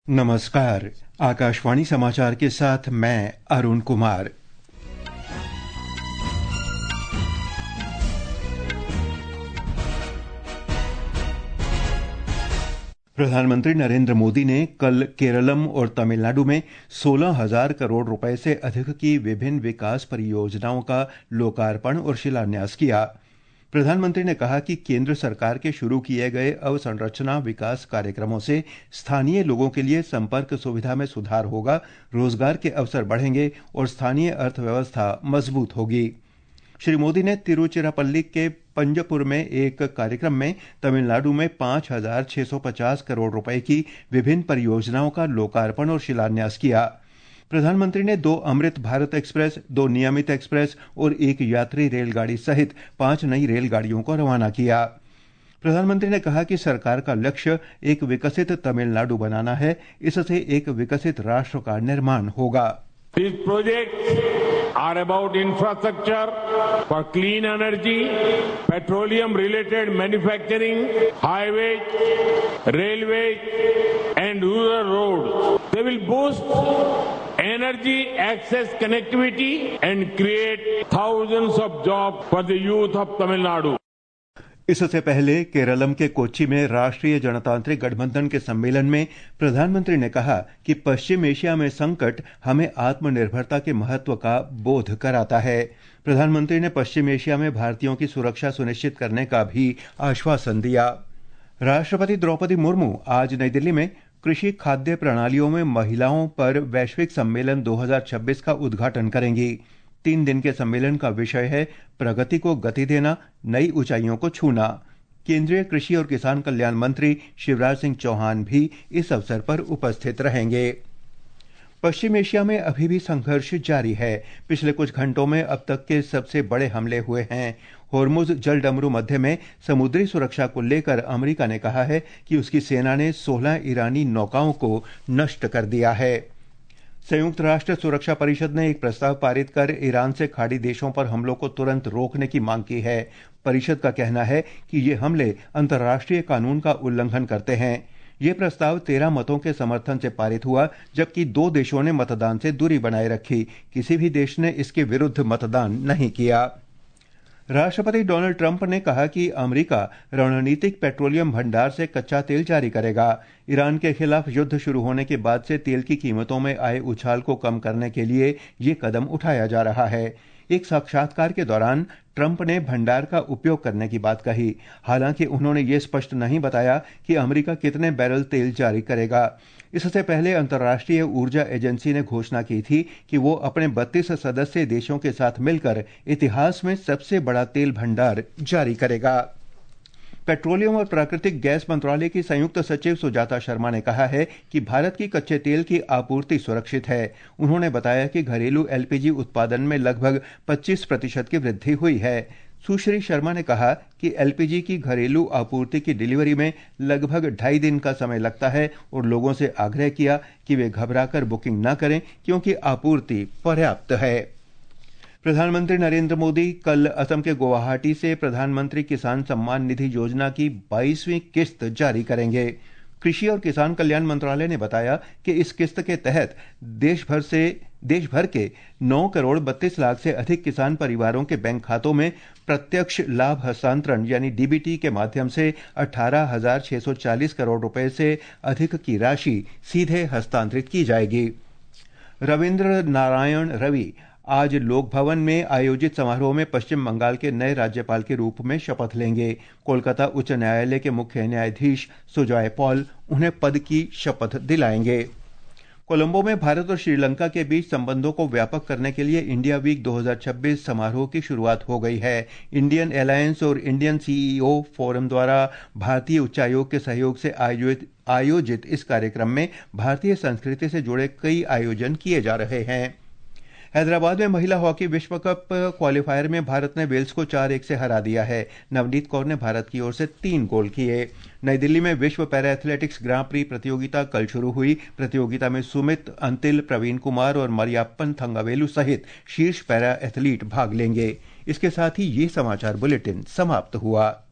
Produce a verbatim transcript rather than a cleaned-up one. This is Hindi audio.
नमस्कार। आकाशवाणी समाचार के साथ मैं अरुण कुमार। प्रधानमंत्री नरेंद्र मोदी ने कल केरलम और तमिलनाडु में सोलह हजार करोड़ रुपए से अधिक की विभिन्न विकास परियोजनाओं का लोकार्पण और शिलान्यास किया। प्रधानमंत्री ने कहा कि केंद्र सरकार के शुरू किए गए अवसंरचना विकास कार्यक्रमों से स्थानीय लोगों के लिए संपर्क सुविधा में सुधार होगा, रोजगार के अवसर बढ़ेंगे और स्थानीय अर्थव्यवस्था मजबूत होगी। श्री मोदी ने तिरुचिरापल्ली के पंजपुर में एक कार्यक्रम में तमिलनाडु में पांच हजार छह सौ पचास करोड़ रुपए की विभिन्न परियोजनाओं का लोकार्पण और शिलान्यास किया। प्रधानमंत्री ने दो अमृत भारत एक्सप्रेस, दो नियमित एक्सप्रेस और एक यात्री रेलगाड़ी सहित पांच नई रेलगाड़ियों को रवाना किया। प्रधानमंत्री ने कहा कि सरकार का लक्ष्य एक विकसित तमिलनाडु बनाना है, इससे एक विकसित राष्ट्र का निर्माण होगा। These projects are about infrastructure for clean energy, petroleum-related manufacturing, highways, railways, and rural roads. They will boost energy access connectivity and create thousands of jobs for the youth of Tamil Nadu. इससे पहले केरलम के कोच्चि में राष्ट्रीय जनतांत्रिक गठबंधन के सम्मेलन में प्रधानमंत्री ने कहा कि पश्चिम एशिया में संकट हमें आत्मनिर्भरता के महत्व का बोध कराता है। प्रधानमंत्री ने पश्चिम एशिया में भारतीयों की सुरक्षा सुनिश्चित करने का भी आश्वासन दिया। राष्ट्रपति द्रौपदी मुर्मू आज नई दिल्ली में कृषि खाद्य प्रणालियों में महिलाओं पर वैश्विक सम्मेलन दो हजार छब्बीस का उद्घाटन करेंगी। तीन दिन के सम्मेलन का विषय है प्रगति को गति देना, नई ऊंचाइयों को छूना। केंद्रीय कृषि और किसान कल्याण मंत्री शिवराज सिंह चौहान भी इस अवसर पर उपस्थित रहेंगे। पश्चिम एशिया में अभी भी संघर्ष जारी है। पिछले कुछ घंटों में अब तक के सबसे बड़े हमले हुए हैं। होर्मुज जलडमरू मध्य में समुद्री सुरक्षा को लेकर अमेरिका ने कहा है कि उसकी सेना ने सोलह ईरानी नौकाओं को नष्ट कर दिया है। संयुक्त राष्ट्र सुरक्षा परिषद ने एक प्रस्ताव पारित कर ईरान से खाड़ी देशों पर हमलों को तुरंत रोकने की मांग की है। परिषद का कहना है कि ये हमले अंतर्राष्ट्रीय कानून का उल्लंघन करते हैं। ये प्रस्ताव तेरह मतों के समर्थन से पारित हुआ, जबकि दो देशों ने मतदान से दूरी बनाए रखी। किसी भी देश ने इसके विरुद्ध मतदान नहीं किया। राष्ट्रपति डोनाल्ड ट्रंप ने कहा कि अमेरिका रणनीतिक पेट्रोलियम भंडार से कच्चा तेल जारी करेगा। ईरान के खिलाफ युद्ध शुरू होने के बाद से तेल की कीमतों में आए उछाल को कम करने के लिए ये कदम उठाया जा रहा है। एक साक्षात्कार के दौरान ट्रंप ने भंडार का उपयोग करने की बात कही। हालांकि उन्होंने ये स्पष्ट नहीं बताया कि अमेरिका कितने बैरल तेल जारी करेगा। इससे पहले अंतर्राष्ट्रीय ऊर्जा एजेंसी ने घोषणा की थी कि वो अपने बत्तीस सदस्य देशों के साथ मिलकर इतिहास में सबसे बड़ा तेल भंडार जारी करेगा। पेट्रोलियम और प्राकृतिक गैस मंत्रालय की संयुक्त सचिव सुजाता शर्मा ने कहा है कि भारत की कच्चे तेल की आपूर्ति सुरक्षित है। उन्होंने बताया कि घरेलू एलपीजी उत्पादन में लगभग पच्चीस प्रतिशत की वृद्धि हुई है। सुश्री शर्मा ने कहा कि एलपीजी की घरेलू आपूर्ति की डिलीवरी में लगभग ढाई दिन का समय लगता है और लोगों से आग्रह किया कि वे घबराकर बुकिंग न करें, क्योंकि आपूर्ति पर्याप्त है। प्रधानमंत्री नरेंद्र मोदी कल असम के गुवाहाटी से प्रधानमंत्री किसान सम्मान निधि योजना की बाईसवीं किस्त जारी करेंगे। कृषि और किसान कल्याण मंत्रालय ने बताया कि इस किस्त के तहत देश भर से देश भर के नौ करोड़ बत्तीस लाख से अधिक किसान परिवारों के बैंक खातों में प्रत्यक्ष लाभ हस्तांतरण यानी डीबीटी के माध्यम से अठारह हजार छह सौ चालीस करोड़ रुपए से अधिक की राशि सीधे हस्तांतरित की जाएगी। रविंद्र नारायण रवि आज लोक भवन में आयोजित समारोह में पश्चिम बंगाल के नए राज्यपाल के रूप में शपथ लेंगे। कोलकाता उच्च न्यायालय के मुख्य न्यायाधीश सुजॉय पॉल उन्हें पद की शपथ दिलाएंगे। कोलंबो में भारत और श्रीलंका के बीच संबंधों को व्यापक करने के लिए इंडिया वीक दो हजार छब्बीस समारोह की शुरुआत हो गई है। इंडियन अलायंस और इंडियन सीईओ फोरम द्वारा भारतीय उच्चायोग के सहयोग से आयोजित आयोजित इस कार्यक्रम में भारतीय संस्कृति से जुड़े कई आयोजन किए जा रहे हैं। हैदराबाद में महिला हॉकी विश्व कप क्वालिफायर में भारत ने वेल्स को चार एक से हरा दिया है। नवनीत कौर ने भारत की ओर से तीन गोल किए। नई दिल्ली में विश्व पैरा एथलेटिक्स ग्रां प्री प्रतियोगिता कल शुरू हुई। प्रतियोगिता में सुमित, अंतिल, प्रवीण कुमार और मरियाप्पन थंगावेलु सहित शीर्ष पैरा एथलीट भाग लेंगे। इसके साथ ही ये समाचार बुलेटिन समाप्त हुआ।